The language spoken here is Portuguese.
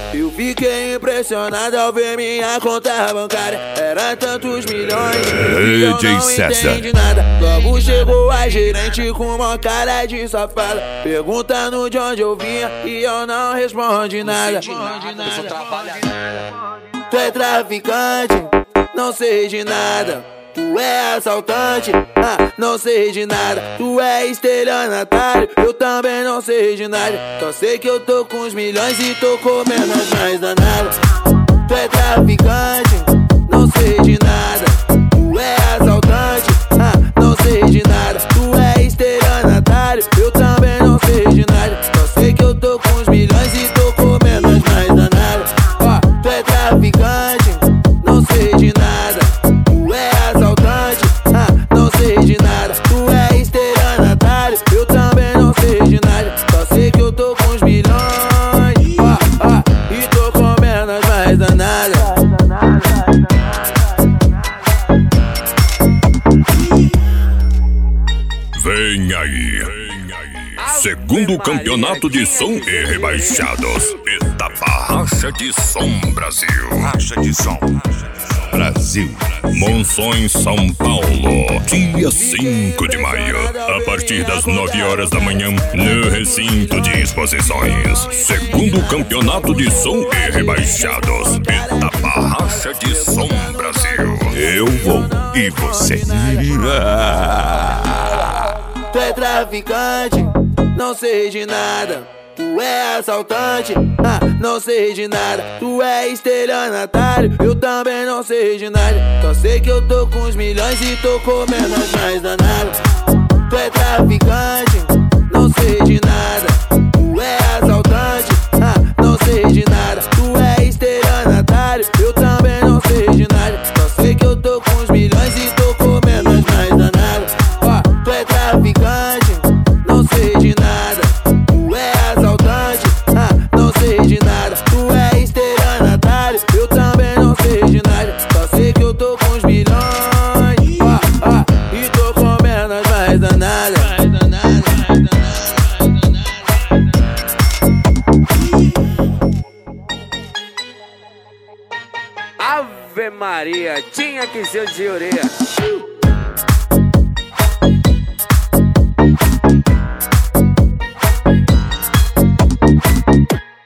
Eu fiquei impressionado ao ver minha conta bancária. Era tantos milhões e eu não entendi nada. Logo chegou a gerente com uma cara de safada, perguntando de onde eu vinha e eu não respondi nada. Tu é traficante, não sei de nada. Tu é assaltante, não sei de nada. Tu é estelionatário, eu também não sei de nada. Só sei que eu tô com os milhões e tô comendo as mais danadas. Tu é traficante, não sei de nada. Tu é assaltante, não sei de nada. Tu é estelionatário, eu também não sei de nada. Só sei que eu tô com os milhões e tô comendo as mais danadas. Tu é traficante, não sei de nada. Tu é assaltante, não sei de nada. Tu é estelionatário, eu também não sei de nada. Só sei que eu tô com os milhões e tô comendo as mais danadas. Vem aí, segundo campeonato de som e rebaixados. Etapa Racha de Som Brasil. Racha de Som Brasil. Monções, São Paulo, dia 5 de maio, a partir das 9 horas da manhã, no recinto de exposições. Segundo campeonato de som e rebaixados. Etapa Racha de Som Brasil. Eu vou e você irá. Tu é traficante, não sei de nada. Tu é assaltante, não sei de nada. Tu é estelionatário, eu também não sei de nada. Só sei que eu tô com os milhões e tô comendo as mais danadas. Tu é traficante, não sei de nada. Tu é assaltante, não sei de nada. Tu é estelionatário, eu também não sei de nada. Só sei que eu tô com os milhões e tô comendo as mais danadas. Tu é traficante, não sei de nada. Tu é assaltante, não sei de nada. Tu é estelionatário, eu também não sei de nada. Só sei que eu tô com os milhões e tô comendo as mais danadas. Ave Maria, tinha que ser de orelha.